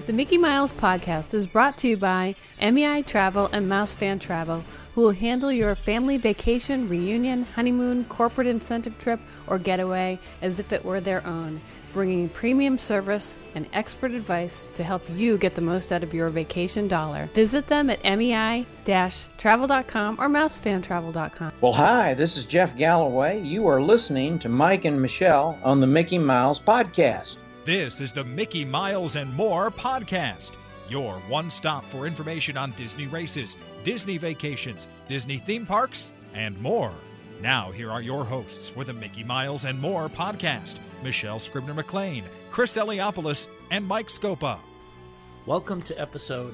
The Mickey Miles podcast is brought to you by MEI Travel and Mouse Fan Travel, who will handle your family vacation, reunion, honeymoon, corporate incentive trip, or getaway as if it were their own, bringing premium service and expert advice to help you get the most out of your vacation dollar. Visit them at MEI-travel.com or mousefantravel.com. Well, hi, this is Jeff Galloway. You are listening to Mike and Michelle on the Mickey Miles podcast. This is the Mickey Miles and More podcast, your one-stop for information on Disney races, Disney vacations, Disney theme parks, and more. Now, here are your hosts for the Mickey Miles and More podcast, Michelle Scribner-McLean, Chris Eliopoulos, and Mike Scopa. Welcome to episode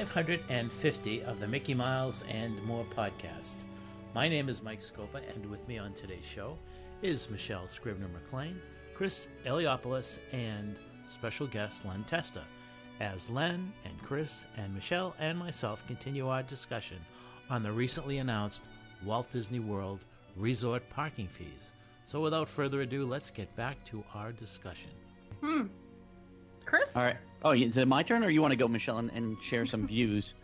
550 of the Mickey Miles and More podcast. My name is Mike Scopa, and with me on today's show is Michelle Scribner-McLean, Chris Eliopoulos, and special guest Len Testa, as Len and Chris and Michelle and myself continue our discussion on the recently announced Walt Disney World resort parking fees. So without further ado, let's get back to our discussion. Chris? All right. Oh, is it my turn, or you want to go, Michelle, and share some views?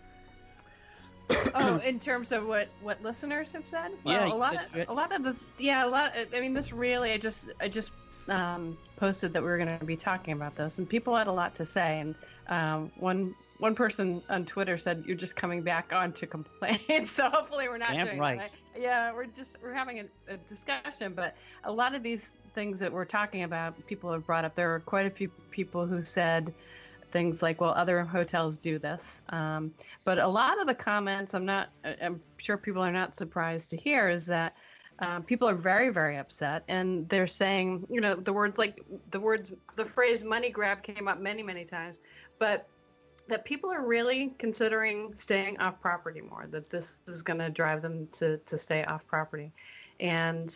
Oh, in terms of what listeners have said? Yeah, Well, a lot of I mean, this really, I just posted that we were going to be talking about this, and people had a lot to say. And one person on Twitter said, "You're just coming back on to complain." So hopefully we're not doing that. Yeah, we're having a discussion, but a lot of these things that we're talking about, people have brought up. There are quite a few people who said things like, well, other hotels do this. But a lot of the comments, I'm sure people are not surprised to hear, is that people are very, very upset, and they're saying, the phrase money grab came up many, many times, but that people are really considering staying off property more, that this is going to drive them to stay off property. And,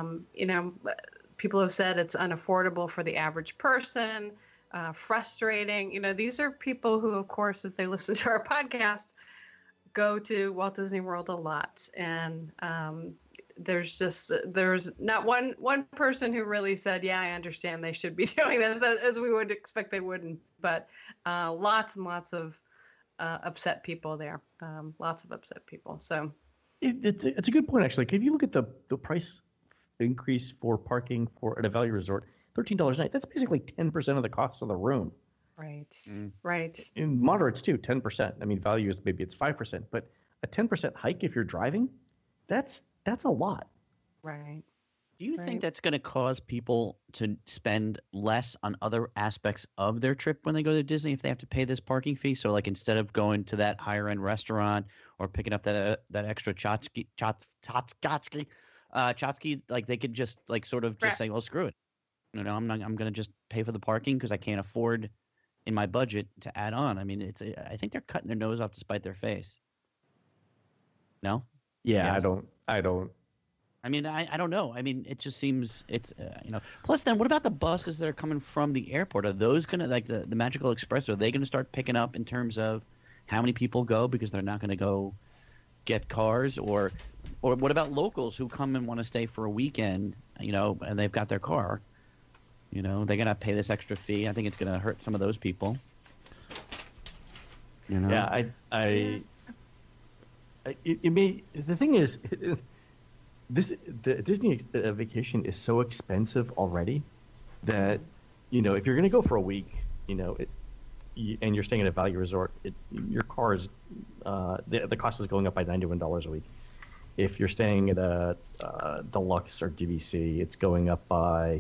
people have said it's unaffordable for the average person, frustrating. These are people who, of course, if they listen to our podcast, go to Walt Disney World a lot. And there's not one person who really said, yeah, I understand they should be doing this, as we would expect they wouldn't. But lots and lots of upset people there. Lots of upset people. So it's a good point, actually. If you look at the price increase for parking at a value resort, $13 a night, that's basically 10% of the cost of the room. Right. Right. In moderates too, 10%. I mean, value is maybe it's 5%, but a 10% hike if you're driving, that's a lot. Right. Do you think that's going to cause people to spend less on other aspects of their trip when they go to Disney if they have to pay this parking fee? So, like, instead of going to that higher end restaurant or picking up that extra chotsky, like they could just say, well, screw it. I'm going to just pay for the parking because I can't afford in my budget to add on. I mean, I think they're cutting their nose off to spite their face. No? Yeah, Yes. I don't. I mean, I don't know. I mean, it just seems Plus, then what about the buses that are coming from the airport? Are those going to, like the Magical Express, are they going to start picking up in terms of how many people go because they're not going to go get cars? Or what about locals who come and want to stay for a weekend, and they've got their car? They're going to pay this extra fee. I think it's going to hurt some of those people. Yeah, it may. The thing is, the Disney vacation is so expensive already that if you're going to go for a week, and you're staying at a value resort, your car is the cost is going up by $91 a week. If you're staying at a deluxe or DVC, it's going up by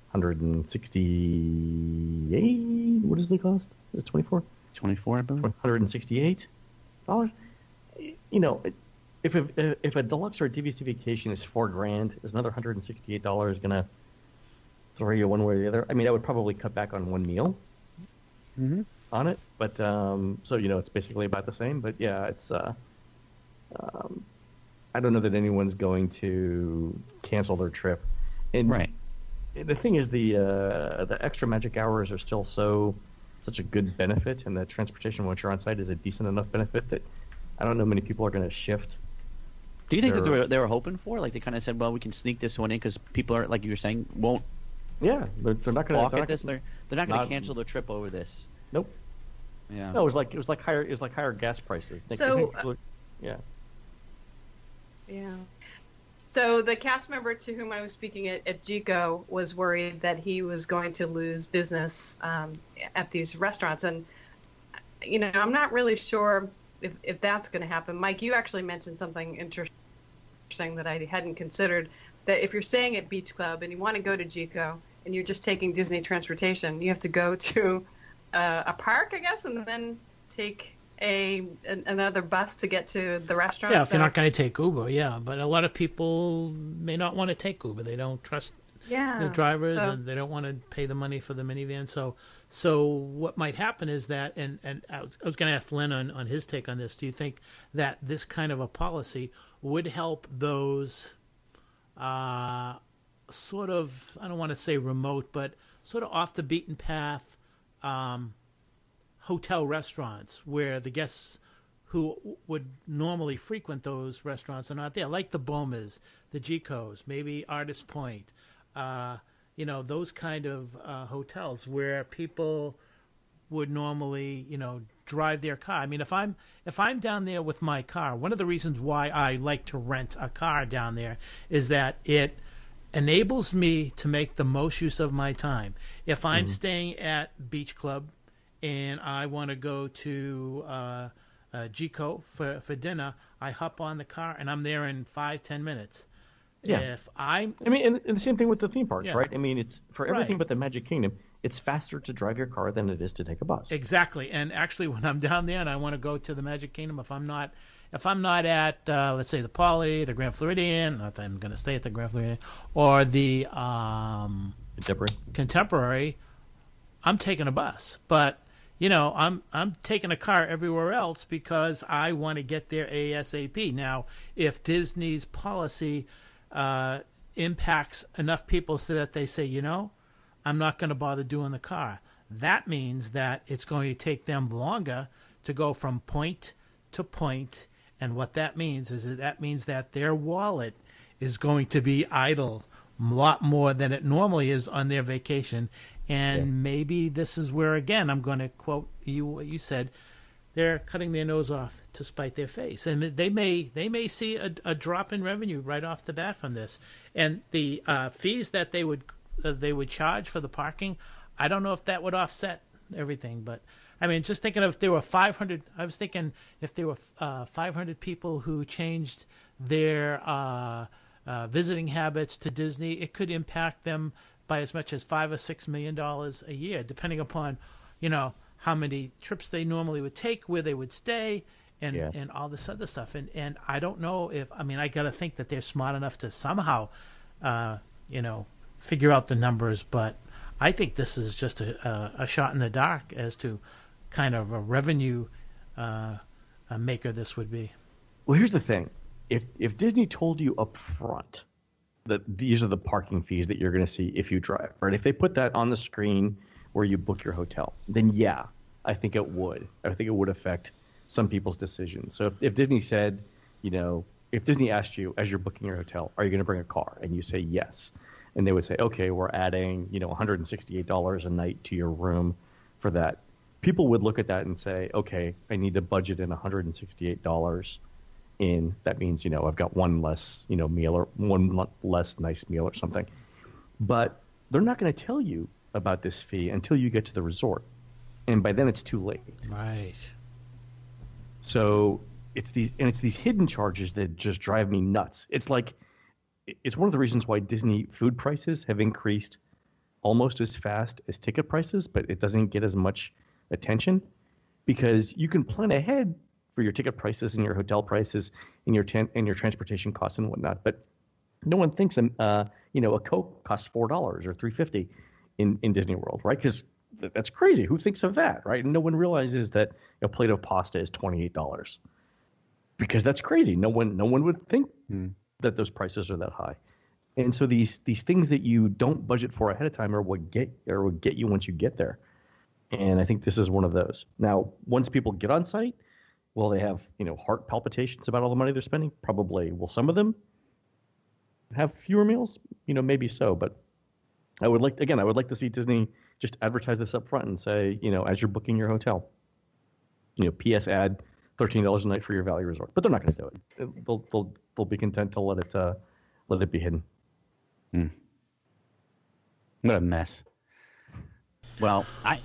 $168. What is the cost? Is it 24? 24, I believe. $168. If a deluxe or a DVC vacation is $4,000, is another $168 going to throw you one way or the other? I mean, I would probably cut back on one meal on it, but so it's basically about the same. But yeah, it's I don't know that anyone's going to cancel their trip. And right. The thing is, the extra magic hours are still such a good benefit, and the transportation once you're on site is a decent enough benefit that I don't know many people are going to shift. Do you think that they were hoping for? Like they kind of said, well, we can sneak this one in because people are, like you were saying, won't. Yeah, they're not going to balk at this. They're not going to cancel their trip over this. Nope. Yeah. No, it was like higher gas prices. So, yeah. Yeah. So the cast member to whom I was speaking at GECO was worried that he was going to lose business at these restaurants. And, I'm not really sure if that's going to happen. Mike, you actually mentioned something interesting that I hadn't considered, that if you're staying at Beach Club and you want to go to GECO and you're just taking Disney transportation, you have to go to a park, I guess, and then take another bus to get to the restaurant. Yeah, if you're not going to take Uber, yeah. But a lot of people may not want to take Uber. They don't trust the drivers, and they don't want to pay the money for the minivan. So what might happen is that, and I was going to ask Len on his take on this. Do you think that this kind of a policy would help those sort of, I don't want to say remote, but sort of off the beaten path hotel restaurants where the guests who would normally frequent those restaurants are not there, like the Bomas, the GECOs, maybe Artist Point, those kind of hotels where people would normally, drive their car. I mean, if I'm down there with my car, one of the reasons why I like to rent a car down there is that it enables me to make the most use of my time. If I'm staying at Beach Club and I want to go to GECO for dinner, I hop on the car and I'm there in 5-10 minutes. Yeah. And the same thing with the theme parks, right? I mean, it's for everything but the Magic Kingdom, it's faster to drive your car than it is to take a bus. Exactly. And actually, when I'm down there and I want to go to the Magic Kingdom, if I'm not at let's say the Poly, the Grand Floridian, not that I'm going to stay at the Grand Floridian, or the Contemporary, I'm taking a bus. But I'm taking a car everywhere else because I want to get there ASAP. Now, if Disney's policy impacts enough people so that they say, I'm not going to bother doing the car, that means that it's going to take them longer to go from point to point. And what that means is that their wallet is going to be idle a lot more than it normally is on their vacation. And maybe this is where, again, I'm going to quote you what you said, they're cutting their nose off to spite their face. And they may see a drop in revenue right off the bat from this. And the fees that they would charge for the parking, I don't know if that would offset everything. But, I mean, just thinking of if there were 500, I was thinking if there were 500 people who changed their visiting habits to Disney, it could impact them by as much as $5 or $6 million a year, depending upon, how many trips they normally would take, where they would stay, and all this other stuff. And I don't know I got to think that they're smart enough to somehow, figure out the numbers. But I think this is just a shot in the dark as to kind of a revenue maker this would be. Well, here's the thing. If Disney told you up front that these are the parking fees that you're going to see if you drive, right? If they put that on the screen where you book your hotel, then I think it would. I think it would affect some people's decisions. So if Disney said, if Disney asked you as you're booking your hotel, are you going to bring a car? And you say yes. And they would say, okay, we're adding, $168 a night to your room for that. People would look at that and say, okay, I need to budget in $168 in. That means, I've got one less, meal or one less nice meal or something. But they're not going to tell you about this fee until you get to the resort. And by then it's too late. Right. So it's these hidden charges that just drive me nuts. It's one of the reasons why Disney food prices have increased almost as fast as ticket prices, but it doesn't get as much attention because you can plan ahead for your ticket prices and your hotel prices and your transportation costs and whatnot. But no one thinks a Coke costs $4 or $3.50 in Disney World, right? Because that's crazy. Who thinks of that, right? And no one realizes that a plate of pasta is $28 because that's crazy. No one would think that those prices are that high. And so these things that you don't budget for ahead of time are what get you once you get there. And I think this is one of those. Now, once people get on site, will they have heart palpitations about all the money they're spending? Probably. Will some of them have fewer meals? Maybe so. But I would like to see Disney just advertise this up front and say, as you're booking your hotel, PS add $13 a night for your Valley Resort, but they're not going to do it. They'll be content to let it be hidden. What a mess. Well,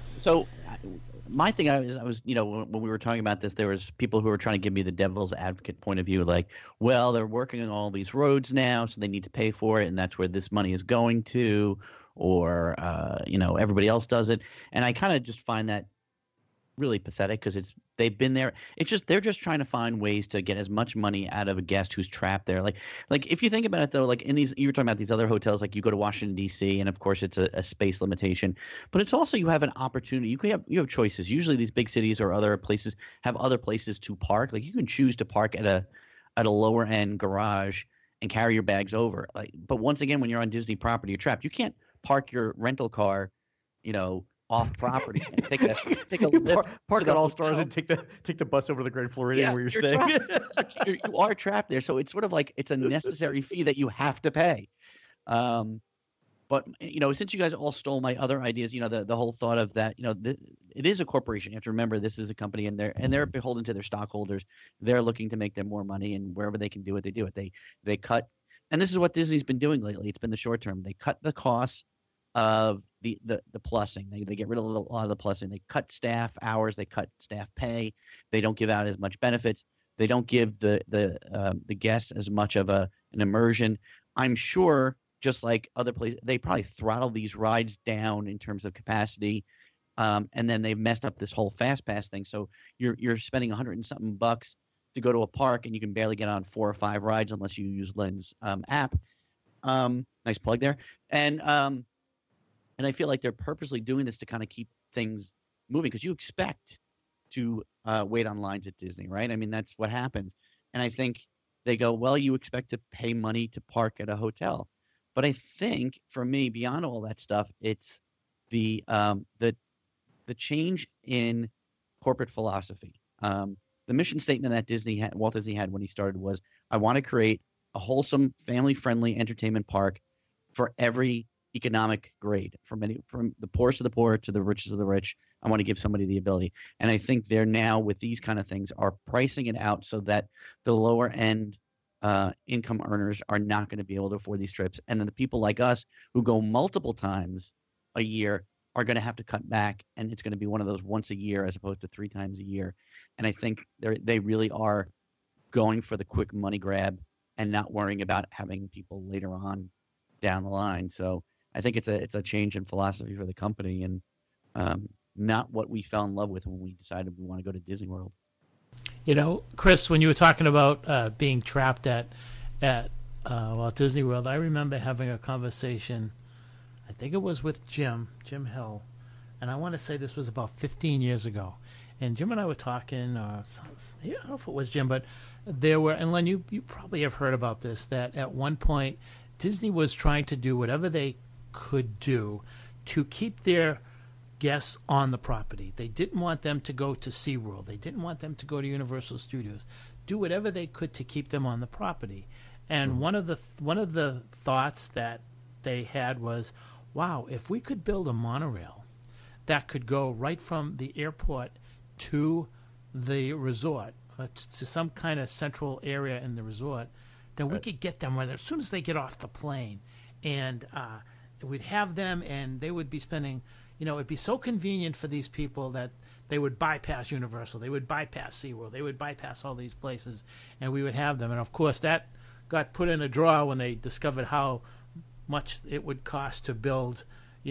my thing, I was, when we were talking about this, there was people who were trying to give me the devil's advocate point of view, like, well, they're working on all these roads now, so they need to pay for it, and that's where this money is going to, or everybody else does it, and I kind of just find that really pathetic because they've been there. It's just they're just trying to find ways to get as much money out of a guest who's trapped there. Like if you think about it though, like in these, you were talking about these other hotels, like you go to Washington D.C. and of course it's a space limitation, but it's also you have an opportunity. You have choices. Usually these big cities or other places have other places to park. Like you can choose to park at a lower end garage and carry your bags over. But once again, when you're on Disney property, you're trapped. You can't park your rental car, off property and take a lift. Park at All Stars and take the bus over to the Grand Floridian where you're staying. You are trapped there, so it's sort of like it's a necessary fee that you have to pay. But since you guys all stole my other ideas, the whole thought of that, it is a corporation. You have to remember this is a company, and they're beholden to their stockholders. They're looking to make them more money, and wherever they can do it, they do it. They cut, and this is what Disney's been doing lately. It's been the short term. They cut the costs of the plussing. They get rid of a lot of the plussing. They cut staff hours. They cut staff pay. They don't give out as much benefits. They don't give the guests as much of an immersion. I'm sure, just like other places, they probably throttle these rides down in terms of capacity, and then they've messed up this whole fast pass thing. So you're spending $100 and something bucks to go to a park, and you can barely get on 4 or 5 rides unless you use Lynn's app. Nice plug there. And I feel like they're purposely doing this to kind of keep things moving because you expect to wait on lines at Disney, right? I mean, that's what happens. And I think they go, well, you expect to pay money to park at a hotel. But I think for me, beyond all that stuff, it's the change in corporate philosophy. The mission statement that Walt Disney had when he started was, I want to create a wholesome, family-friendly entertainment park for every economic grade, from the poorest of the poor to the richest of the rich. I want to give somebody the ability. And I think they're now, with these kind of things, are pricing it out so that the lower end income earners are not going to be able to afford these trips. And then the people like us who go multiple times a year are going to have to cut back. And it's going to be one of those once a year as opposed to 3 times a year. And I think they really are going for the quick money grab and not worrying about having people later on down the line. So I think it's a change in philosophy for the company, and not what we fell in love with when we decided we want to go to Disney World. Chris, when you were talking about being trapped at Walt Disney World, I remember having a conversation. I think it was with Jim Hill, and I want to say this was about 15 years ago. And Jim and I were talking, I don't know if it was Jim, but there were, and Len, you probably have heard about this, that at one point Disney was trying to do whatever they could do to keep their guests on the property. They didn't want them to go to SeaWorld. They didn't want them to go to Universal Studios. Do whatever they could to keep them on the property. And one of the thoughts that they had was, wow, if we could build a monorail that could go right from the airport to the resort, to some kind of central area in the resort, then we could get them right as soon as they get off the plane. And we'd have them, and they would be spending, it'd be so convenient for these people that they would bypass Universal, they would bypass SeaWorld, they would bypass all these places, and we would have them. And of course, that got put in a drawer when they discovered how much it would cost to build,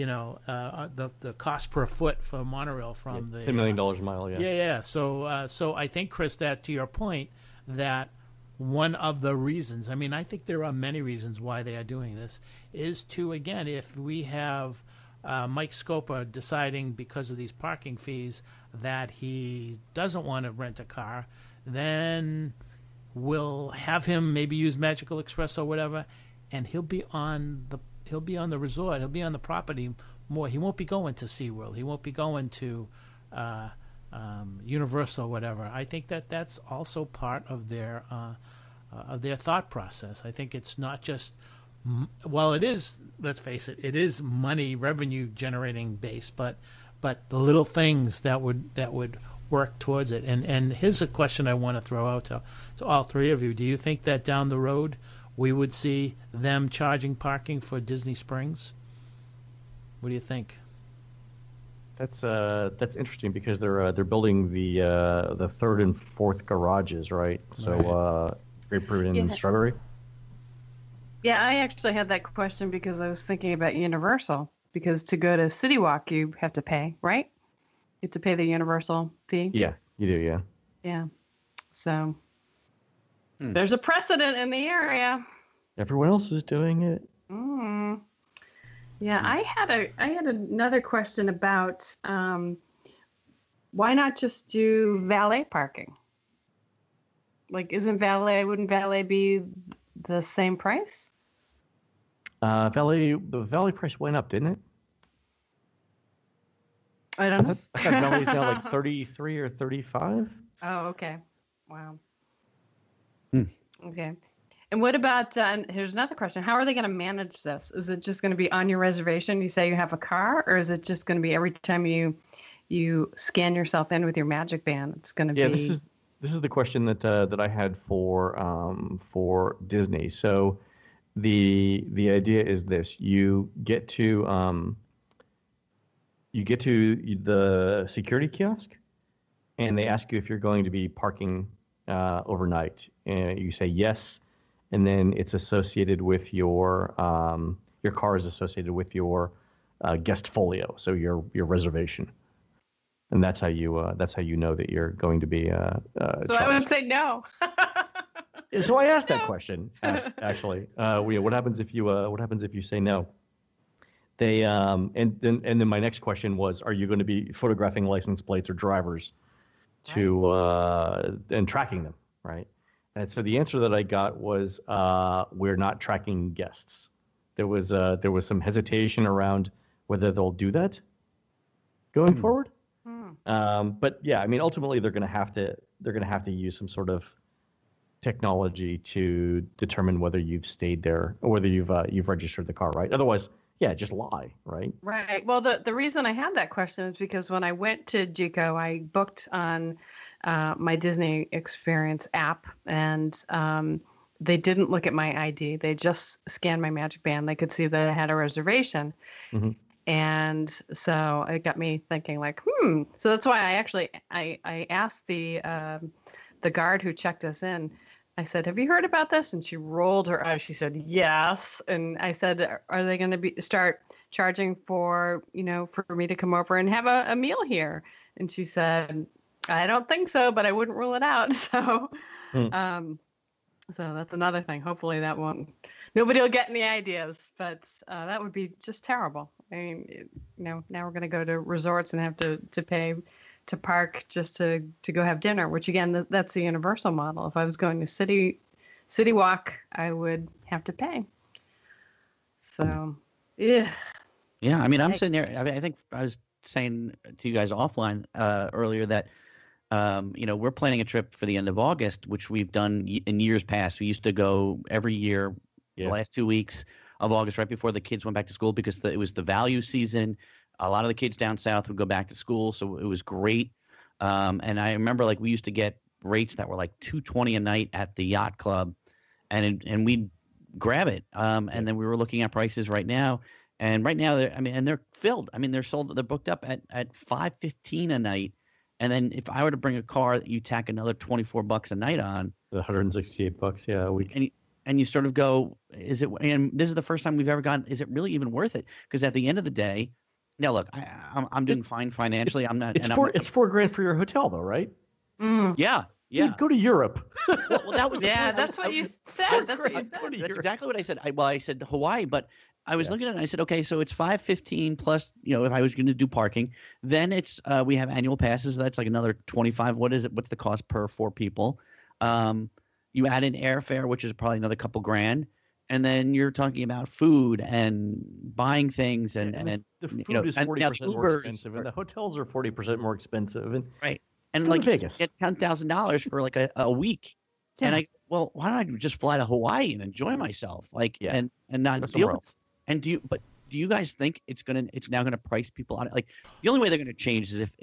the cost per foot for a monorail from the $10 million a mile. Yeah. So I think, Chris, that to your point, that one of the reasons, I think there are many reasons why they are doing this, is to, again, if we have Mike Scopa deciding because of these parking fees that he doesn't want to rent a car, then we'll have him maybe use Magical Express or whatever, and he'll be on the resort, he'll be on the property more. He won't be going to SeaWorld, he won't be going to Universal or whatever. I think that's also part of their thought process. I think it's not just, well, it is, let's face it, it is money, revenue generating base, but the little things that would work towards it. And here's a question I want to throw out to all three of you. Do you think that down the road we would see them charging parking for Disney Springs? What do you think? That's interesting because they're building the third and fourth garages, right? So Grapefruit and Strawberry. Yeah, I actually had that question because I was thinking about Universal. Because to go to City Walk, you have to pay, right? You have to pay the Universal fee. Yeah, you do. Yeah. Yeah. So there's a precedent in the area. Everyone else is doing it. Mm. Yeah, I had another question about why not just do valet parking? Like, wouldn't valet be the same price? The valet price went up, didn't it? I don't know. I thought valet's now like 33 or 35. Oh, okay. Wow. Hmm. Okay. And what about, and here's another question. How are they going to manage this? Is it just going to be on your reservation, you say you have a car, or is it just going to be every time you scan yourself in with your Magic Band, it's going to be... Yeah, this is the question that I had for Disney. So the idea is this: you get to the security kiosk, and they ask you if you're going to be parking overnight, and you say yes, and then it's associated with your car is associated with your guest folio, so your reservation, and that's how you know that you're going to be So charged. I would say no. So I asked that question actually. What happens if you say no? They and then my next question was, are you going to be photographing license plates or drivers to and tracking them, right? And so the answer that I got was we're not tracking guests. There was some hesitation around whether they'll do that going forward. But yeah, I mean, ultimately they're going to have to use some sort of technology to determine whether you've stayed there or whether you've registered the car, right? Otherwise, yeah, just lie, right? Right. Well, the reason I had that question is because when I went to JICO, I booked on my Disney Experience app, and they didn't look at my ID. They just scanned my Magic Band. They could see that I had a reservation. Mm-hmm. And so it got me thinking, like, So that's why I asked the guard who checked us in. I said, "Have you heard about this?" And she rolled her eyes. She said, "Yes." And I said, "Are they going to start charging for me to come over and have a meal here?" And she said, "I don't think so, but I wouldn't rule it out." So, so that's another thing. Hopefully nobody will get any ideas, but that would be just terrible. I mean, now we're going to go to resorts and have to pay to park just to go have dinner, which again, that's the Universal model. If I was going to City Walk, I would have to pay. So, yeah. Yeah, I mean, I'm sitting there. I think I was saying to you guys offline earlier that, we're planning a trip for the end of August, which we've done in years past. We used to go every year, the last 2 weeks of August, right before the kids went back to school, because it was the value season. A lot of the kids down south would go back to school, so it was great. And I remember, like, we used to get rates that were like $220 a night at the yacht club, and we'd grab it. And then we were looking at prices right now, and right now they're filled. I mean, they're sold. They're booked up at $515 a night. And then if I were to bring a car that you tack another $24 a night on, $168, yeah, a week. And you sort of go, is it? And this is the first time we've ever gone. Is it really even worth it? Because at the end of the day. Now, look, I'm doing fine financially. I'm not. It's $4,000 for your hotel, though, right? Yeah. Dude, go to Europe. Well, that was that's what you said. That's what you said. That's exactly what I said. I said Hawaii, but I was looking at it and I said, okay, so it's $515 plus. If I was going to do parking, then it's we have annual passes. So that's like another $25. What is it? What's the cost per 4 people? You add in airfare, which is probably another couple grand. And then you're talking about food and buying things, and the food is 40% more expensive, and the hotels are 40% more expensive, and right. And like Vegas, you get $10,000 for like a week, and why don't I just fly to Hawaii and enjoy myself, and not deal with. And do you guys think it's now gonna price people out? Like, the only way they're gonna change is if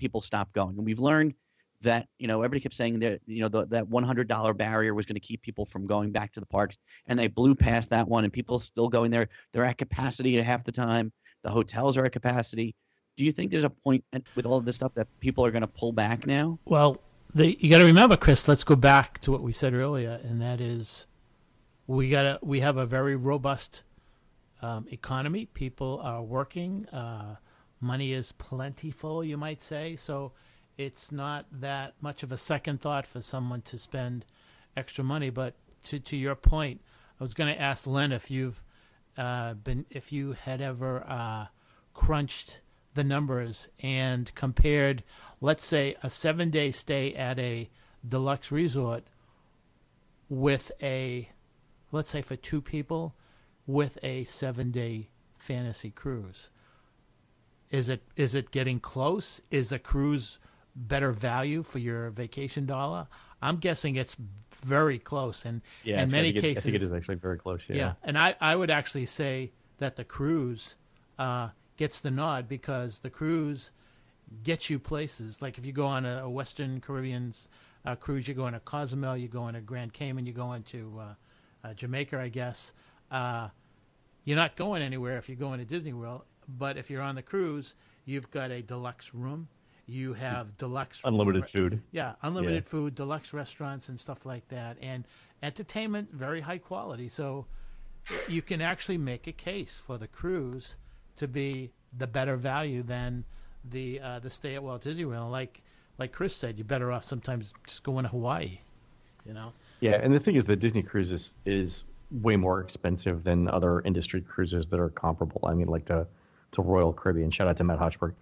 people stop going. And we've learned that, everybody kept saying that, that $100 barrier was going to keep people from going back to the parks, and they blew past that one, and people still going there. They're at capacity half the time. The hotels are at capacity. Do you think there's a point with all of this stuff that people are going to pull back now? Well, you got to remember, Chris, let's go back to what we said earlier, and that is we have a very robust economy. People are working. Money is plentiful, you might say. So it's not that much of a second thought for someone to spend extra money. But to your point, I was going to ask Len if you had ever crunched the numbers and compared, let's say, a 7-day stay at a deluxe resort with let's say for 2 people, with a 7-day fantasy cruise. Is it getting close? Is the cruise better value for your vacation dollar? I'm guessing it's very close, and in many cases, I think it is actually very close. Yeah, and I would actually say that the cruise gets the nod, because the cruise gets you places. Like if you go on a Western Caribbean cruise, you go on a Cozumel, you go on a Grand Cayman, you go into Jamaica, I guess. You're not going anywhere if you're going to Disney World, but if you're on the cruise, you've got a deluxe room. You have deluxe unlimited food. Yeah, unlimited food, deluxe restaurants and stuff like that, and entertainment, very high quality. So you can actually make a case for the cruise to be the better value than the stay at Walt Disney World. Like Chris said, you're better off sometimes just going to Hawaii. Yeah, and the thing is that Disney Cruises is way more expensive than other industry cruises that are comparable. I mean, like to Royal Caribbean. Shout out to Matt Hochberg.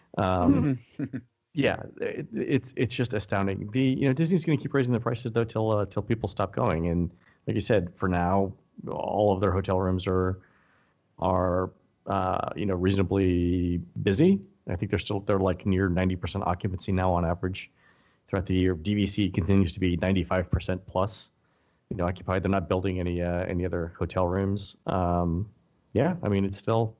Yeah, it's just astounding. Disney's going to keep raising the prices though till people stop going. And like you said, for now, all of their hotel rooms are reasonably busy. I think they're like near 90% occupancy now on average throughout the year. DVC continues to be 95% plus, occupied. They're not building any other hotel rooms. Yeah, I mean it's still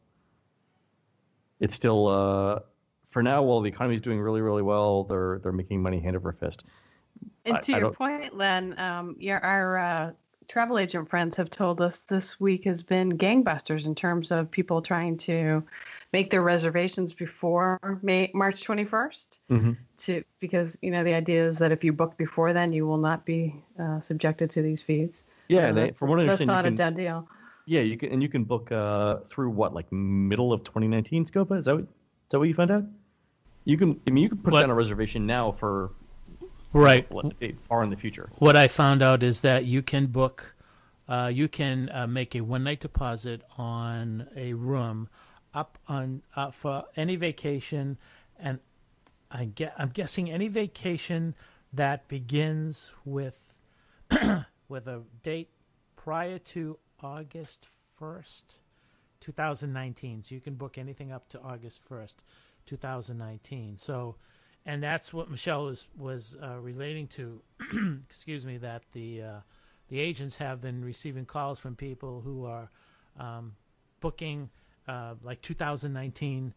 for now, while the economy is doing really, really well, they're making money hand over fist. And to your point, Len, our travel agent friends have told us this week has been gangbusters in terms of people trying to make their reservations before March 21st. Mm-hmm. Because the idea is that if you book before then, you will not be subjected to these fees. Yeah, from what I understand, that's not a done deal. Yeah, you can book through what, like middle of 2019, Scopa? Is that what you found out? You can put down a reservation now for far in the future. What I found out is that you can book, you can make a one-night deposit on a room for any vacation, and I'm guessing any vacation that begins with with a date prior to August 1st, 2019. So you can book anything up to August 1st, 2019. So, and that's what Michelle was relating to. Excuse me, that the agents have been receiving calls from people who are booking like 2019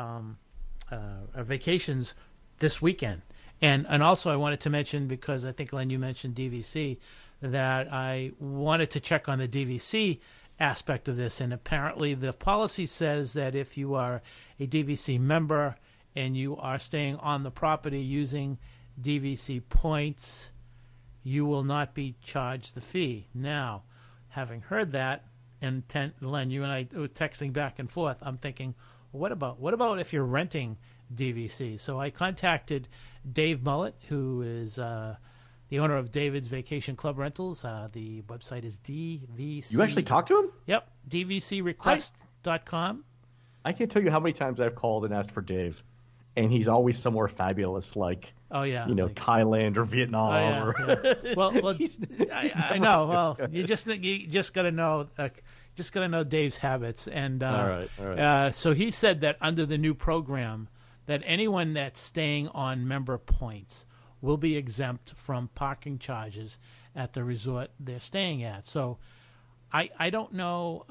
vacations this weekend. And also I wanted to mention, because I think, Len, you mentioned DVC, that I wanted to check on the DVC aspect of this. And apparently the policy says that if you are a DVC member and you are staying on the property using DVC points, you will not be charged the fee. Now, having heard that, and Len, you and I were texting back and forth, I'm thinking, what about if you're renting DVC? So I contacted Dave Mullet, who is the owner of David's Vacation Club Rentals. The website is DVC. You actually talked to him? Yep, DVCrequest.com. I can't tell you how many times I've called and asked for Dave, and he's always somewhere fabulous, like Thailand or Vietnam. Oh, yeah. Well, I know. Well, you just got to know. Just got to know Dave's habits, and all right. So he said that under the new program, that anyone that's staying on member points will be exempt from parking charges at the resort they're staying at. So I don't know.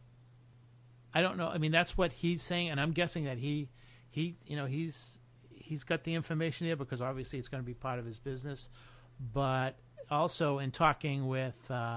I don't know. I mean, that's what he's saying, and I'm guessing that he's he's got the information there because obviously it's going to be part of his business. But also in talking with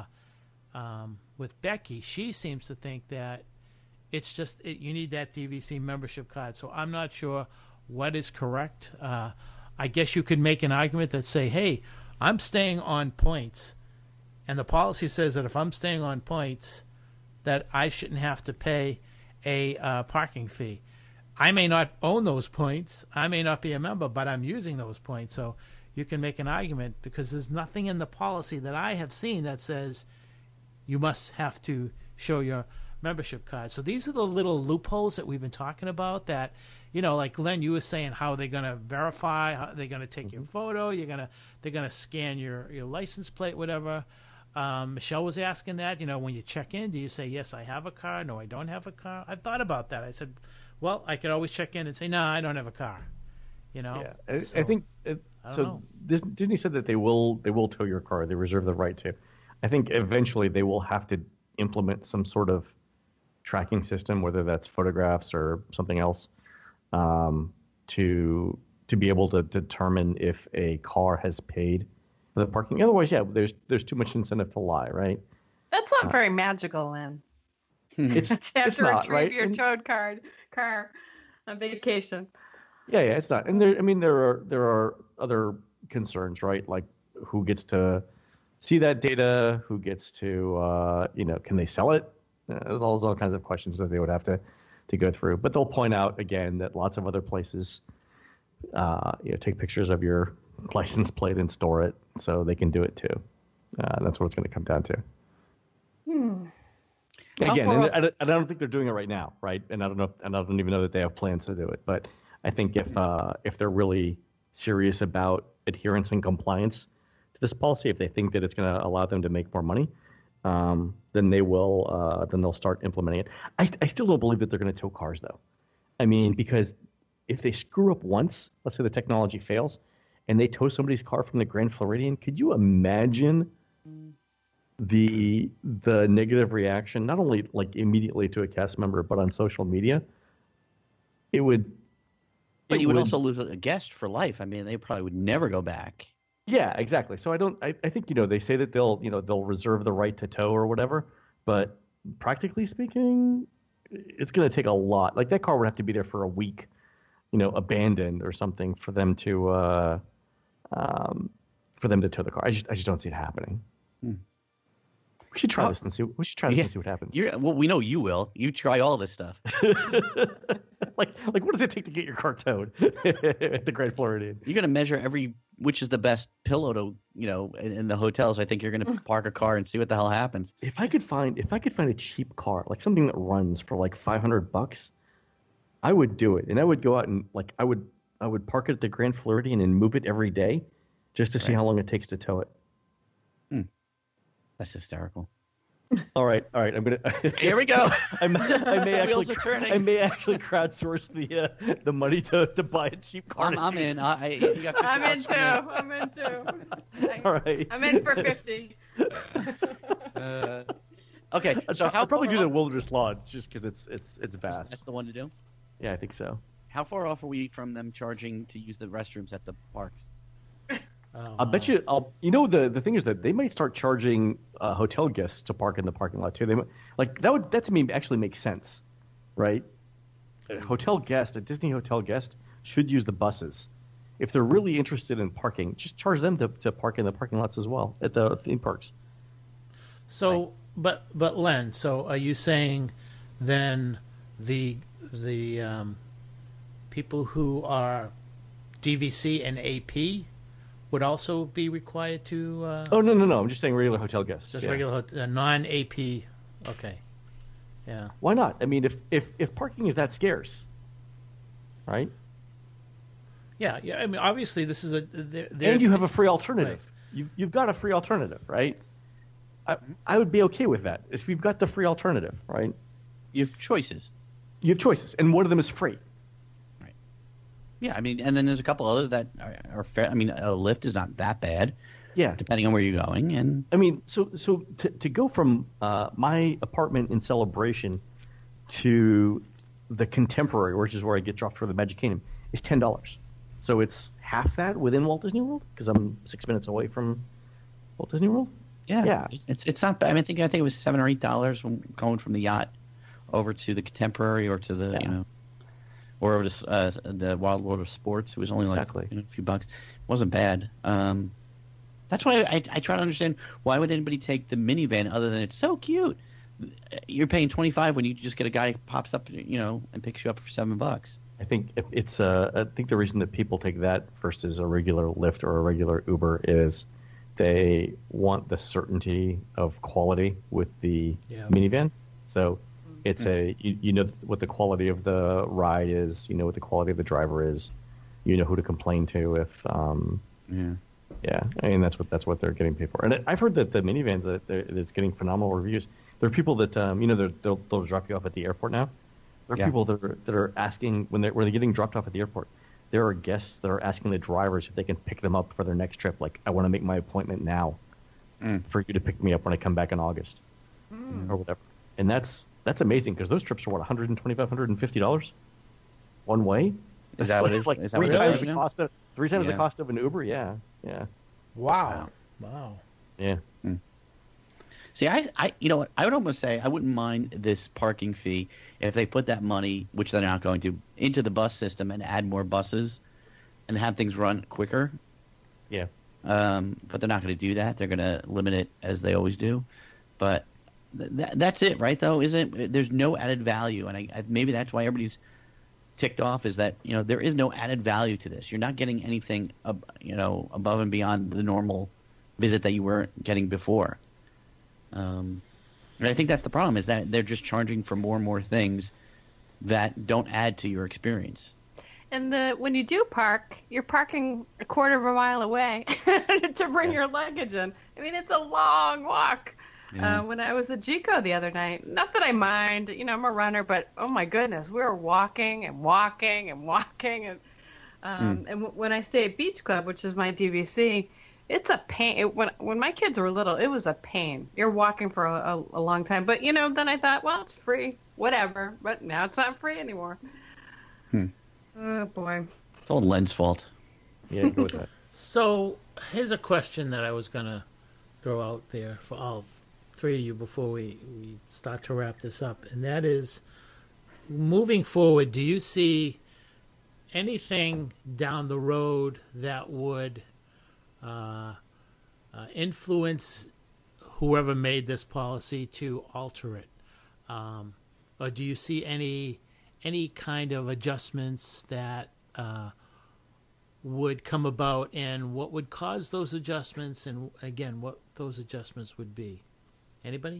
Becky, she seems to think that it's just you need that DVC membership card. So I'm not sure what is correct. I guess you could make an argument that say, hey, I'm staying on points, and the policy says that if I'm staying on points, that I shouldn't have to pay a parking fee. I may not own those points. I may not be a member, but I'm using those points. So you can make an argument because there's nothing in the policy that I have seen that says you must have to show your membership card. So these are the little loopholes that we've been talking about that, like Len, you were saying, how they're going to verify, how they're going to take your photo, they're going to scan your license plate, whatever. Michelle was asking that, when you check in, do you say, yes, I have a car? No, I don't have a car. I've thought about that. I said, well, I could always check in and say, no, I don't have a car. Yeah, So, I think I don't know. Disney said that they will tow your car. They reserve the right to. I think eventually they will have to implement some sort of tracking system, whether that's photographs or something else, to be able to determine if a car has paid for the parking. Otherwise, yeah, there's too much incentive to lie, right? That's not very magical, Lynn. It's To have it's to not, retrieve right? your And- towed car on vacation. Yeah, it's not. And there are other concerns, right? Like who gets to see that data? Who gets to can they sell it? There's all kinds of questions that they would have to go through. But they'll point out again that lots of other places take pictures of your license plate and store it, so they can do it too. That's what it's going to come down to. Again, and I don't think they're doing it right now, right? And I don't even know that they have plans to do it. But I think if they're really serious about adherence and compliance to this policy, if they think that it's going to allow them to make more money, then they will. Then they'll start implementing it. I still don't believe that they're going to tow cars, though. I mean, because if they screw up once, let's say the technology fails, and they tow somebody's car from the Grand Floridian, could you imagine the negative reaction, not only like immediately to a cast member, but on social media? It would. But you would also lose a guest for life. I mean, they probably would never go back. Yeah, exactly. So I think they say that they'll reserve the right to tow or whatever, but practically speaking, it's going to take a lot. Like that car would have to be there for a week, abandoned or something for them to tow the car. I just don't see it happening. We should try this and see. We should try this and see what happens. Well, we know you will. You try all this stuff. like what does it take to get your car towed at the Grand Floridian? You're gonna measure which is the best pillow to in the hotels. I think you're gonna park a car and see what the hell happens. If I could find a cheap car, like something that runs for like $500, I would do it, and I would go out and I would park it at the Grand Floridian and move it every day, just to see how long it takes to tow it. That's hysterical. All right. I'm gonna. Here we go. I may Wheels are turning. I may actually crowdsource the money to buy a cheap car. I'm in. You got I'm in too. I'm in too. All right. I'm in for 50. Okay. So I'll probably do the Wilderness Lodge just because it's vast. That's the one to do. Yeah, I think so. How far off are we from them charging to use the restrooms at the parks? I bet you. The thing is that they might start charging hotel guests to park in the parking lot too. They that to me actually makes sense, right? A Disney hotel guest should use the buses. If they're really interested in parking, just charge them to park in the parking lots as well at the theme parks. So, but Len, so are you saying then the people who are DVC and AP would also be required to? Oh no! I'm just saying regular hotel guests. Just regular non-AP. Okay. Yeah. Why not? I mean, if parking is that scarce, right? Yeah. I mean, obviously, this is and you have a free alternative. Right. You've got a free alternative, right? I would be okay with that if you've got the free alternative, right? You have choices. And one of them is free. Yeah, I mean, and then there's a couple other that are fair. I mean, a Lyft is not that bad. Yeah, depending on where you're going. And I mean, so to go from my apartment in Celebration to the Contemporary, which is where I get dropped for the Magic Kingdom, is $10. So it's half that within Walt Disney World because I'm 6 minutes away from Walt Disney World. Yeah. It's not bad. I think it was $7 or $8 going from the yacht over to the Contemporary or to the or over to the Wild World of Sports. It was only like a few bucks. It wasn't bad. That's why I try to understand why would anybody take the minivan other than it's so cute. You're paying $25 when you just get a guy who pops up, and picks you up for $7. I think it's I think the reason that people take that versus a regular Lyft or a regular Uber is they want the certainty of quality with the minivan. So it's you know what the quality of the ride is, you know what the quality of the driver is, you know who to complain to if Yeah, I mean that's what they're getting paid for. And I've heard that the minivans that it's getting phenomenal reviews. There are people that they'll drop you off at the airport now. There are people that are asking when they're getting dropped off at the airport. There are guests that are asking the drivers if they can pick them up for their next trip. Like, I want to make my appointment now for you to pick me up when I come back in August or whatever. And that's amazing because those trips are what, $125, $150 one way. Is that what it is? Like is that three what times it is? the cost of the cost of an Uber. Yeah. Wow. Yeah. See, I you know what? I would almost say I wouldn't mind this parking fee if they put that money, which they're not going to, into the bus system and add more buses and have things run quicker. Yeah. But they're not going to do that. They're going to limit it as they always do. But that's it, right? Though, isn't it? There's no added value, and I maybe that's why everybody's ticked off. Is that there is no added value to this. You're not getting anything above and beyond the normal visit that you were getting before. And I think that's the problem, is that they're just charging for more and more things that don't add to your experience. And when you do park, you're parking a quarter of a mile away to bring your luggage in. I mean, it's a long walk. Yeah. When I was at GECO the other night, not that I mind, I'm a runner, but oh my goodness, we were walking and walking and walking. And when I stay at Beach Club, which is my DVC, it's a pain. When my kids were little, it was a pain. You're walking for a long time. But, then I thought, well, it's free, whatever. But now it's not free anymore. Oh, boy. It's all Len's fault. Yeah, go with that. So here's a question that I was going to throw out there for all three of you before we start to wrap this up. And that is, moving forward, do you see anything down the road that would influence whoever made this policy to alter it? Or do you see any kind of adjustments that would come about, and what would cause those adjustments, and again, what those adjustments would be? Anybody?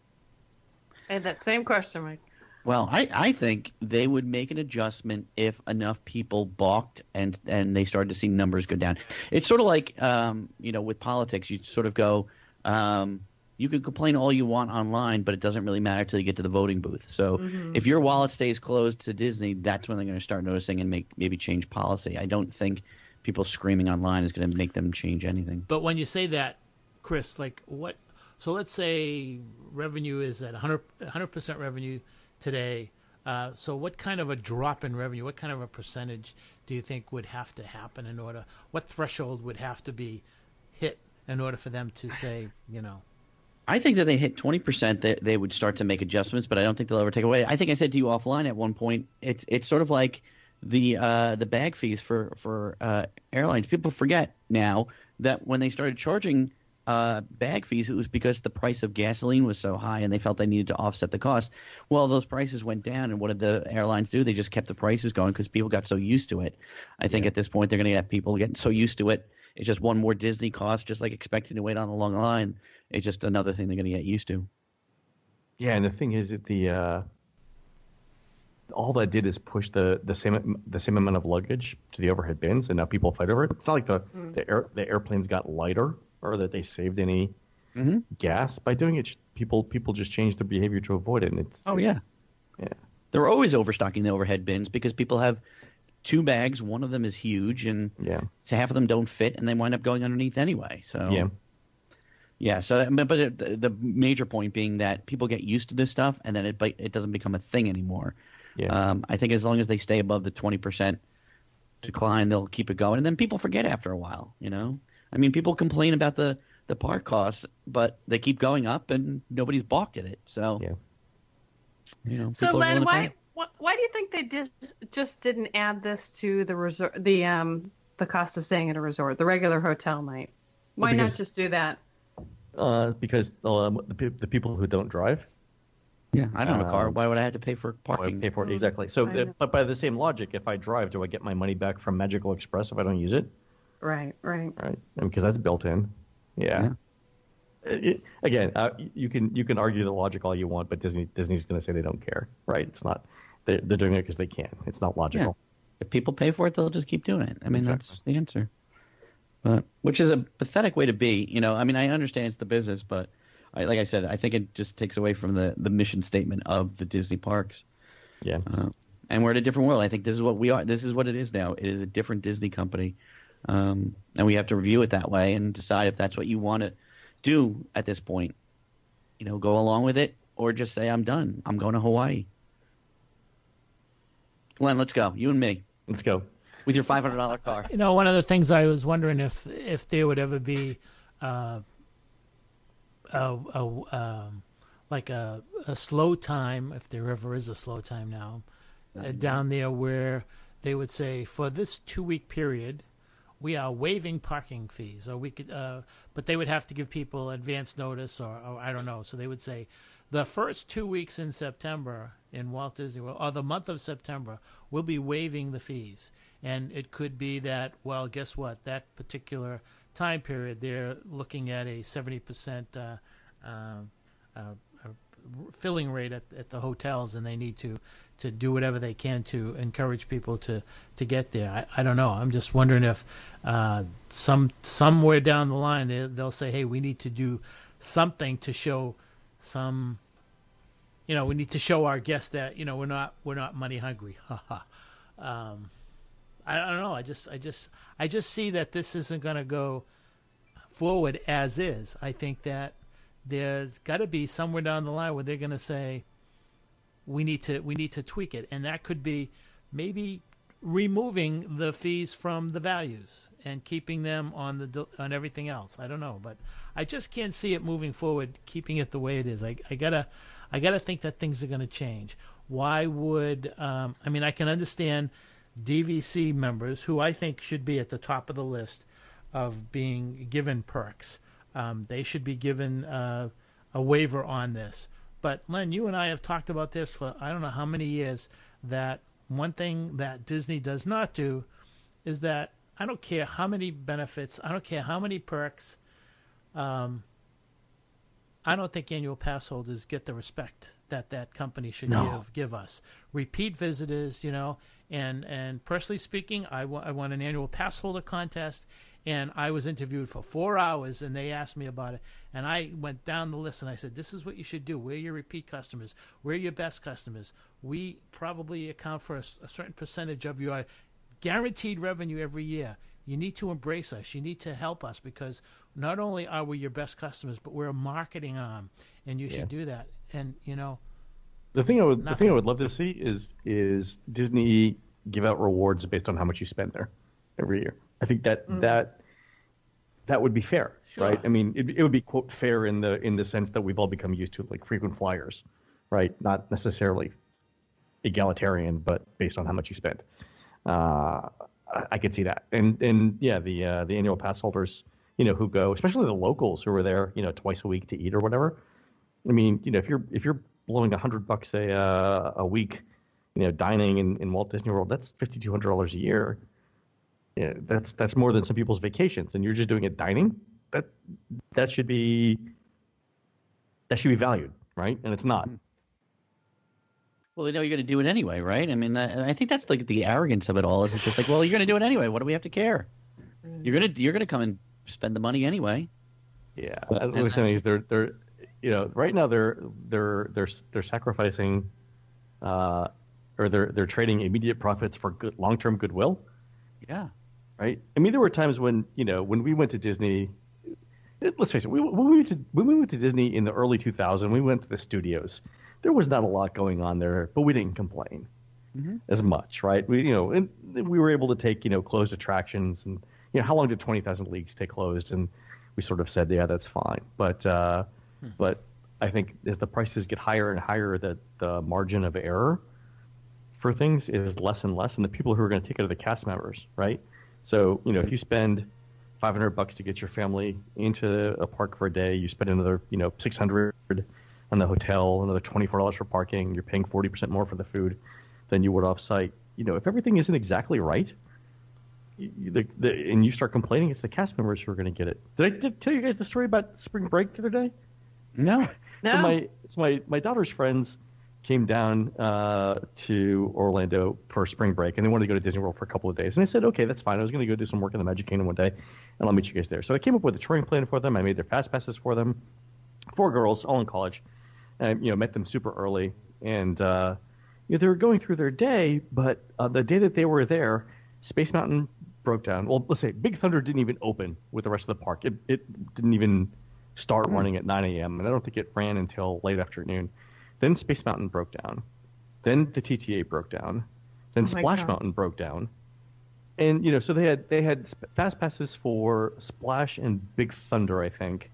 I had that same question, Mike. Well, I think they would make an adjustment if enough people balked and they started to see numbers go down. It's sort of like, with politics, you sort of go, you can complain all you want online, but it doesn't really matter till you get to the voting booth. So if your wallet stays closed to Disney, that's when they're going to start noticing and maybe change policy. I don't think people screaming online is going to make them change anything. But when you say that, Chris, like what? So let's say revenue is at 100% revenue today. So what kind of a drop in revenue, what kind of a percentage do you think would have to happen what threshold would have to be hit in order for them to say, I think that they hit 20%, that they would start to make adjustments, but I don't think they'll ever take away. I think I said to you offline at one point, it's sort of like the bag fees for airlines. People forget now that when they started charging bag fees, it was because the price of gasoline was so high and they felt they needed to offset the cost. Well, those prices went down, and what did the airlines do? They just kept the prices going because people got so used to it. I think at this point they're going to get people getting so used to it. It's just one more Disney cost, just like expecting to wait on a long line. It's just another thing they're going to get used to. Yeah, and the thing is that all that did is push the same amount of luggage to the overhead bins, and now people fight over it. It's not like the airplanes got lighter or that they saved any gas by doing it. People just changed their behavior to avoid it, and it's yeah. They're always overstocking the overhead bins because people have two bags. One of them is huge, and so half of them don't fit, and they wind up going underneath anyway. So So, but the major point being that people get used to this stuff, and then it doesn't become a thing anymore. I think as long as they stay above the 20% decline, they'll keep it going, and then people forget after a while. I mean, people complain about the park costs, but they keep going up, and nobody's balked at it. So, So people are Len, willing to pay. why do you think they just didn't add this to the resort, the cost of staying at a resort, the regular hotel night? Why not just do that? Because the people who don't drive. Yeah, I don't have a car. Why would I have to pay for Why parking? pay for it exactly? So, but by the same logic, if I drive, do I get my money back from Magical Express if I don't use it? Right. Right, because that's built in. Yeah. Again, you can argue the logic all you want, but Disney's going to say they don't care, right? It's not. They're doing it because they can. It's not logical. Yeah. If people pay for it, they'll just keep doing it. I mean, That's the answer. But which is a pathetic way to be. I mean, I understand it's the business, but like I said, I think it just takes away from the mission statement of the Disney parks. Yeah. And we're in a different world. I think this is what we are. This is what it is now. It is a different Disney company. And we have to review it that way and decide if that's what you want to do at this point. Go along with it or just say, I'm done. I'm going to Hawaii. Glenn, let's go. You and me. Let's go. With your $500 car. One of the things I was wondering if there would ever be like a slow time, if there ever is a slow time now, down there where they would say, for this 2-week period, we are waiving parking fees, or we could, but they would have to give people advance notice, or I don't know. So they would say, the first 2 weeks in September in Walt Disney World, or the month of September, we'll be waiving the fees. And it could be that, well, guess what? That particular time period, they're looking at a 70% filling rate at the hotels, and they need to do whatever they can to encourage people to get there. I don't know. I'm just wondering if somewhere down the line they'll say, hey, we need to do something to show some, we need to show our guests that we're not money hungry. I don't know. I just see that this isn't going to go forward as is. I think that there's got to be somewhere down the line where they're going to say, we need to tweak it, and that could be maybe removing the fees from the values and keeping them on everything else. I don't know, but I just can't see it moving forward, keeping it the way it is. I gotta think that things are going to change. Why would I mean, I can understand DVC members, who I think should be at the top of the list of being given perks. They should be given a waiver on this. But Len, you and I have talked about this for I don't know how many years, that one thing that Disney does not do is that I don't care how many benefits, I don't care how many perks, I don't think annual pass holders get the respect that company should give us. Repeat visitors, and personally speaking, I won an annual pass holder contest, and I was interviewed for 4 hours, and they asked me about it, and I went down the list, and I said, this is what you should do. We're your repeat customers. We're your best customers. We probably account for a certain percentage of your guaranteed revenue every year. You need to embrace us. You need to help us, because not only are we your best customers, but we're a marketing arm, and you should do that. And the thing I would love to see is Disney give out rewards based on how much you spend there every year. I think that would be fair, right? I mean, it would be, quote, fair in the sense that we've all become used to, like frequent flyers, right? Not necessarily egalitarian, but based on how much you spend. I could see that, and yeah, the annual pass holders, who go, especially the locals who are there, twice a week to eat or whatever. I mean, if you're blowing $100 a week, dining in Walt Disney World, that's $5,200 a year. Yeah, that's more than some people's vacations, and you're just doing it dining. That should be valued, right? And it's not. Well, they know you're going to do it anyway, right? I mean, I think that's like the arrogance of it all. Is it's just like, well, you're going to do it anyway. What do we have to care? You're gonna come and spend the money anyway. Yeah, what I'm saying is they're right now they're sacrificing, or they're trading immediate profits for good long-term goodwill. Yeah. Right. I mean, there were times when when we went to Disney. Let's face it. When we went to Disney in the early 2000s, we went to the studios. There was not a lot going on there, but we didn't complain. as much, right? And we were able to take, closed attractions, and how long did 20,000 Leagues stay closed? And we sort of said, yeah, that's fine. But I think as the prices get higher and higher, that the margin of error for things is less and less, and the people who are going to take it are the cast members, right? So, if you spend $500 to get your family into a park for a day, you spend another, $600 on the hotel, another $24 for parking, you're paying 40% more for the food than you would off-site. If everything isn't exactly right, and you start complaining, it's the cast members who are going to get it. Did I tell you guys the story about spring break the other day? No. So my daughter's friends came down to Orlando for spring break, and they wanted to go to Disney World for a couple of days. And I said, okay, that's fine. I was going to go do some work in the Magic Kingdom one day, and I'll meet you guys there. So I came up with a touring plan for them. I made their fast passes for them. 4 girls, all in college. Met them super early, and they were going through their day. But the day that they were there, Space Mountain broke down. Well, let's say Big Thunder didn't even open with the rest of the park. It didn't even start running at 9 a.m., and I don't think it ran until late afternoon. Then Space Mountain broke down. Then the TTA broke down. Then Splash Mountain broke down. And, so they had fast passes for Splash and Big Thunder, I think.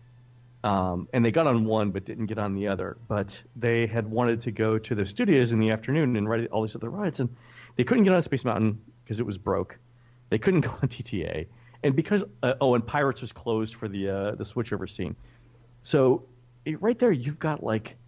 And they got on one but didn't get on the other. But they had wanted to go to the studios in the afternoon and ride all these other rides. And they couldn't get on Space Mountain because it was broke. They couldn't go on TTA. And because and Pirates was closed for the switchover scene. So right there you've got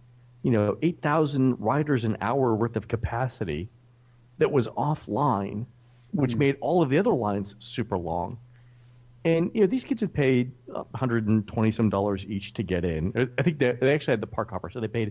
8,000 riders an hour worth of capacity that was offline, which made all of the other lines super long. And these kids had paid $120 some each to get in. I think they actually had the park hopper, so they paid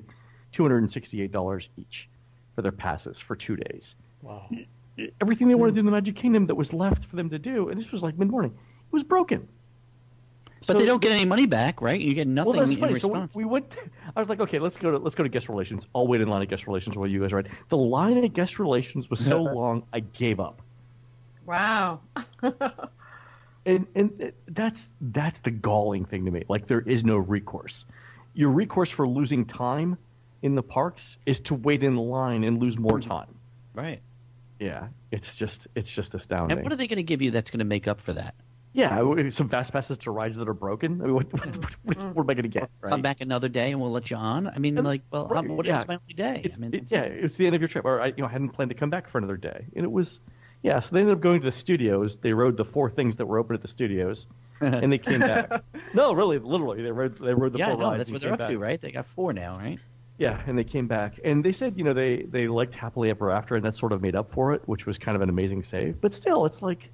$268 each for their passes for 2 days. Wow. Everything they wanted to do in the Magic Kingdom that was left for them to do, and this was like mid-morning, it was broken. But they don't get any money back, right? You get nothing that's funny. in response. So we went. I was like, okay, let's go to guest relations. I'll wait in line at guest relations while you guys ride. The line at guest relations was so long, I gave up. Wow. And that's the galling thing to me. Like, there is no recourse. Your recourse for losing time in the parks is to wait in line and lose more time. Right. Yeah, it's just astounding. And what are they going to give you that's going to make up for that? Yeah, some fast passes to rides that are broken. I mean, what am I going to get? Right? Come back another day and we'll let you on. I mean, what is my only day? It's the end of your trip. Or I hadn't planned to come back for another day, and it was. Yeah, so they ended up going to the studios. They rode the 4 things that were open at the studios, and they came back. No, really, literally, they rode the 4 rides. That's what they're up to, right? They got 4 now, right? Yeah, and they came back, and they said, they liked Happily Ever After, and that sort of made up for it, which was kind of an amazing save. But still, it's like,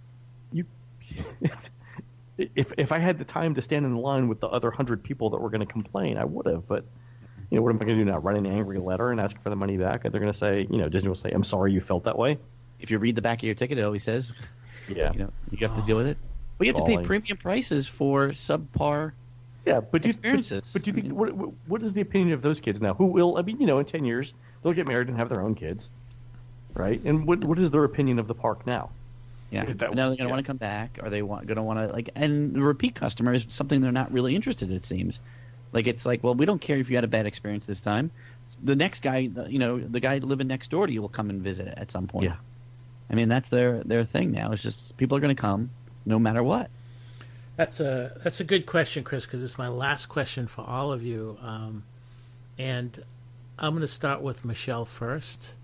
if I had the time to stand in the line with the other 100 people that were going to complain, I would have. But what am I going to do now? Write an angry letter and ask for the money back? And they're going to say, Disney will say, "I'm sorry you felt that way." If you read the back of your ticket, it always says, "Yeah, you have to deal with it." But you have to pay premium prices for subpar. Yeah, but experiences. But do you think what is the opinion of those kids now? Who will? I mean, in 10 years they'll get married and have their own kids, right? And what is their opinion of the park now? Yeah, now they're going to want to come back. Are they going to want to And the repeat customer is something they're not really interested in. It seems it's like, well, we don't care if you had a bad experience this time. The next guy, the guy living next door to you will come and visit at some point. Yeah, I mean that's their thing now. It's just people are going to come no matter what. That's a good question, Chris, because it's my last question for all of you, and I'm going to start with Michelle first.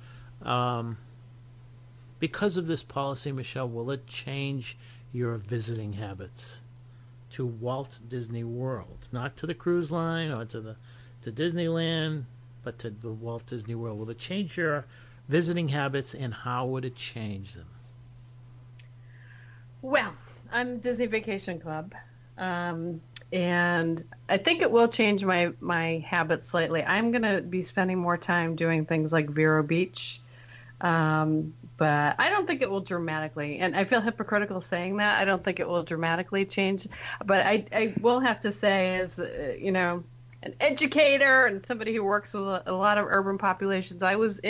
Because of this policy, Michelle, will it change your visiting habits to Walt Disney World, not to the cruise line or to Disneyland, but to the Walt Disney World? Will it change your visiting habits, and how would it change them? Well, I'm Disney Vacation Club, and I think it will change my habits slightly. I'm going to be spending more time doing things like Vero Beach, but I don't think it will dramatically, and I feel hypocritical saying that. I don't think it will dramatically change, but I will have to say, as an educator and somebody who works with a lot of urban populations, I was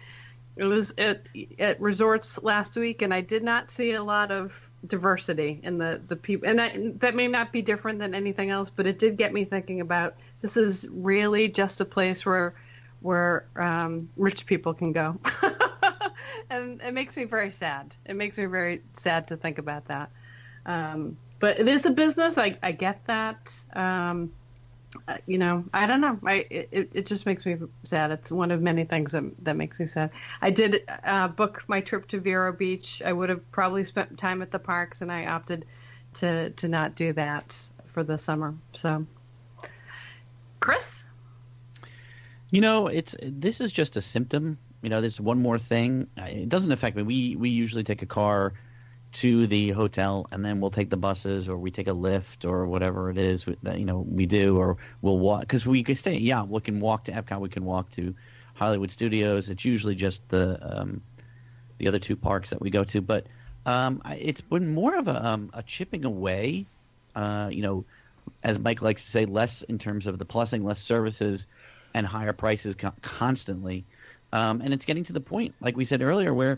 at resorts last week, and I did not see a lot of diversity in the people, and that may not be different than anything else, but it did get me thinking about, this is really just a place where rich people can go. And it makes me very sad. It makes me very sad to think about that. But it is a business. I get that. You know, I don't know. It just makes me sad. It's one of many things that makes me sad. I did book my trip to Vero Beach. I would have probably spent time at the parks, and I opted to not do that for the summer. So, Chris? You know, this is just a symptom. You know, there's one more thing. It doesn't affect me. We usually take a car to the hotel, and then we'll take the buses, or we take a Lyft, or whatever it is that we do, or we'll walk, because we can stay. Yeah, we can walk to Epcot, we can walk to Hollywood Studios. It's usually just the other two parks that we go to, but it's been more of a chipping away. As Mike likes to say, less in terms of the plussing, less services, and higher prices constantly. And it's getting to the point, like we said earlier, where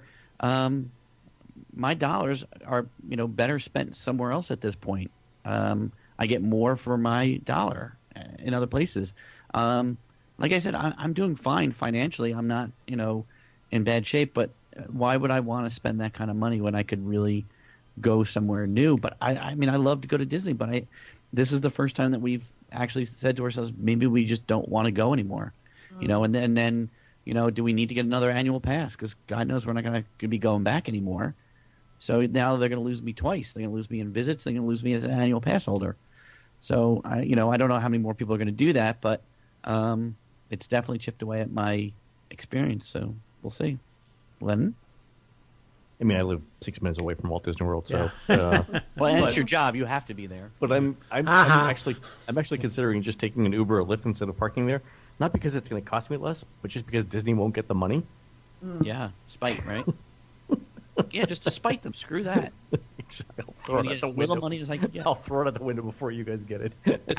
my dollars are, better spent somewhere else at this point. I get more for my dollar in other places. Like I said, I'm doing fine financially. I'm not, in bad shape, but why would I want to spend that kind of money when I could really go somewhere new? But I mean, I love to go to Disney, but this is the first time that we've actually said to ourselves, maybe we just don't want to go anymore, and then, do we need to get another annual pass? Because God knows we're not going to be going back anymore. So now they're going to lose me twice. They're going to lose me in visits. They're going to lose me as an annual pass holder. So I don't know how many more people are going to do that, but it's definitely chipped away at my experience. So we'll see. Lennon? I mean, I live 6 minutes away from Walt Disney World, so. Well, and it's your job; you have to be there. But I'm actually considering just taking an Uber or Lyft instead of parking there, not because it's going to cost me less, but just because Disney won't get the money. Yeah, spite, right? Yeah, just to spite them. Screw that. Exactly. I'll throw it out the window. Money as I can get. I'll throw it out the window before you guys get it.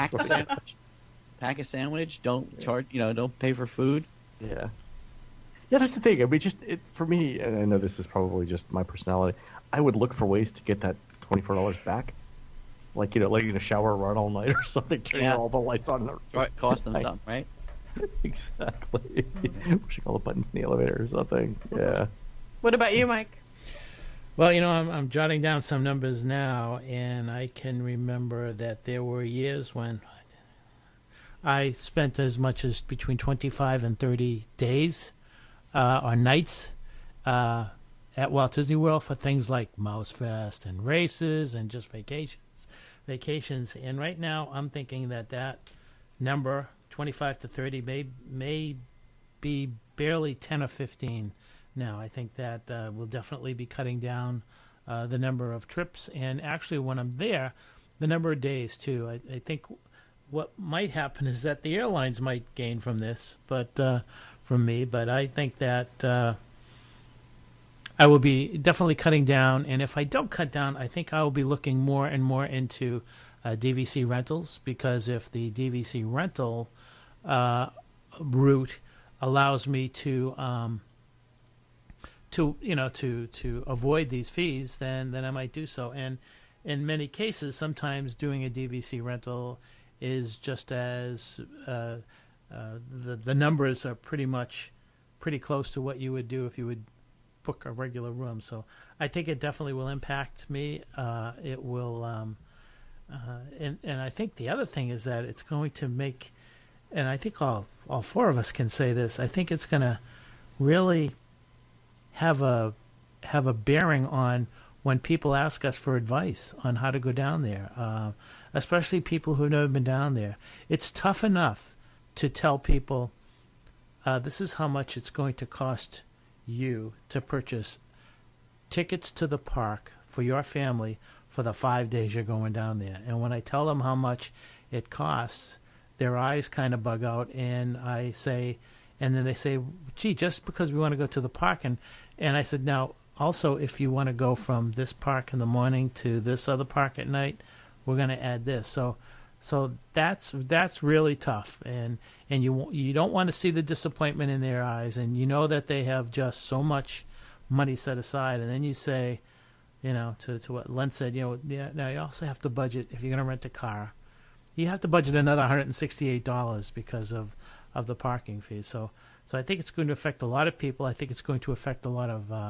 Pack a sandwich. Don't charge. Don't pay for food. Yeah. Yeah, that's the thing. I mean, for me, and I know this is probably just my personality, I would look for ways to get that $24 back. Like, letting the shower run all night or something, turning all the lights on. Right, cost them something, right? Exactly. Pushing all the buttons in the elevator or something. Yeah. What about you, Mike? Well, I'm jotting down some numbers now, and I can remember that there were years when I spent as much as between 25 and 30 days or nights at Walt Disney World for things like Mouse Fest and races and just vacations. And right now I'm thinking that number, 25 to 30, may be barely 10 or 15 now. I think that we'll definitely be cutting down the number of trips, and actually when I'm there, the number of days too. I think what might happen is that the airlines might gain from this, but from me. But I think that I will be definitely cutting down, and if I don't cut down, I think I will be looking more and more into DVC rentals, because if the DVC rental route allows me to avoid these fees, then I might do so. And in many cases, sometimes doing a DVC rental is just as the numbers are pretty close to what you would do if you would book a regular room. So I think it definitely will impact me. It will, and I think the other thing is that it's going to make, and I think all four of us can say this, I think it's going to really have a bearing on when people ask us for advice on how to go down there, especially people who have never been down there. It's tough enough to tell people this is how much it's going to cost you to purchase tickets to the park for your family for the 5 days you're going down there. And when I tell them how much it costs, their eyes kind of bug out, and I say, and then they say, gee, just because we want to go to the park. And I said, now, also, if you want to go from this park in the morning to this other park at night, we're going to add this. So that's really tough, and you don't want to see the disappointment in their eyes, and you know that they have just so much money set aside, and then you say, to what Len said, now you also have to budget, if you're going to rent a car, you have to budget another $168 because of the parking fees. So I think it's going to affect a lot of people. I think it's going to affect a lot of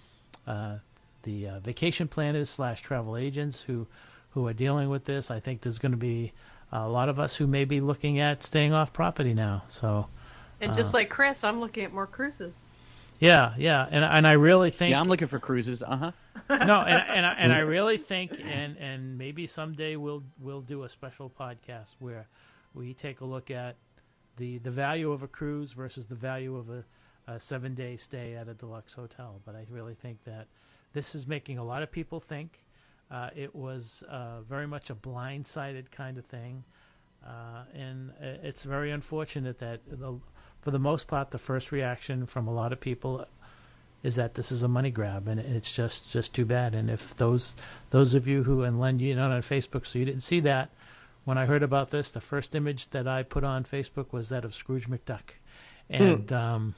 the vacation planners / travel agents who are dealing with this. I think there's going to be a lot of us who may be looking at staying off property now. So, and just like Chris, I'm looking at more cruises. Yeah, and I really think I'm looking for cruises. No, and I really think, and maybe someday we'll do a special podcast where we take a look at the value of a cruise versus the value of a 7-day stay at a deluxe hotel. But I really think that this is making a lot of people think. It was very much a blindsided kind of thing, and it's very unfortunate that for the most part, the first reaction from a lot of people is that this is a money grab, and it's just too bad. And if those of you who, and Len, you're not on Facebook, so you didn't see that. When I heard about this, the first image that I put on Facebook was that of Scrooge McDuck, and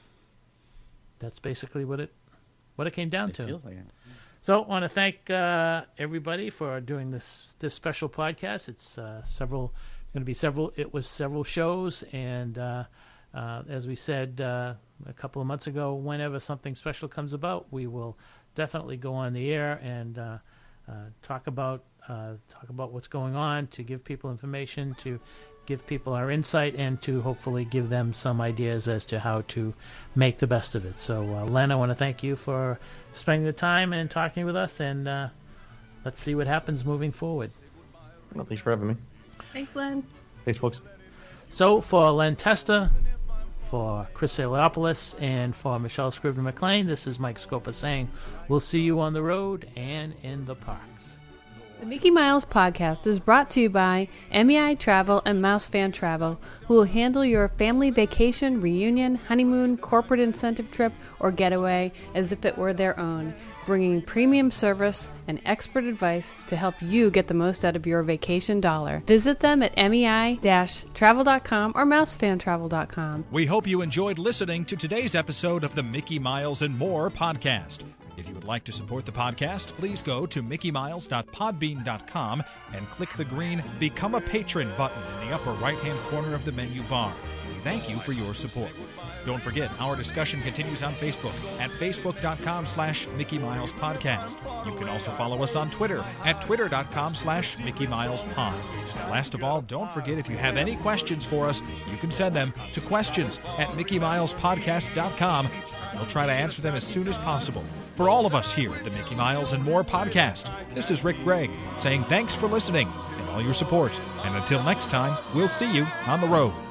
that's basically what it came down to. Feels like it. So I want to thank everybody for doing this special podcast. It's going to be several shows, and as we said a couple of months ago, whenever something special comes about, we will definitely go on the air and talk about what's going on, to give people information, to give people our insight, and to hopefully give them some ideas as to how to make the best of it. So, Len, I want to thank you for spending the time and talking with us, and let's see what happens moving forward. Well, thanks for having me. Thanks, Len. Thanks, folks. So, for Len Testa, for Chris Eliopoulos, and for Michelle Scribner McLean, this is Mike Scopa saying we'll see you on the road and in the parks. The Mickey Miles podcast is brought to you by MEI Travel and Mouse Fan Travel, who will handle your family vacation, reunion, honeymoon, corporate incentive trip, or getaway as if it were their own, bringing premium service and expert advice to help you get the most out of your vacation dollar. Visit them at MEI-travel.com or mousefantravel.com. We hope you enjoyed listening to today's episode of the Mickey Miles and More podcast. If you would like to support the podcast, please go to mickeymiles.podbean.com and click the green Become a Patron button in the upper right-hand corner of the menu bar. We thank you for your support. Don't forget, our discussion continues on Facebook at facebook.com/Mickey Miles Podcast. You can also follow us on Twitter at twitter.com/Mickey Miles Pod. Last of all, don't forget, if you have any questions for us, you can send them to questions@MickeyMilesPodcast.com. We'll try to answer them as soon as possible. For all of us here at the Mickey Miles and More podcast, this is Rick Gregg saying thanks for listening and all your support. And until next time, we'll see you on the road.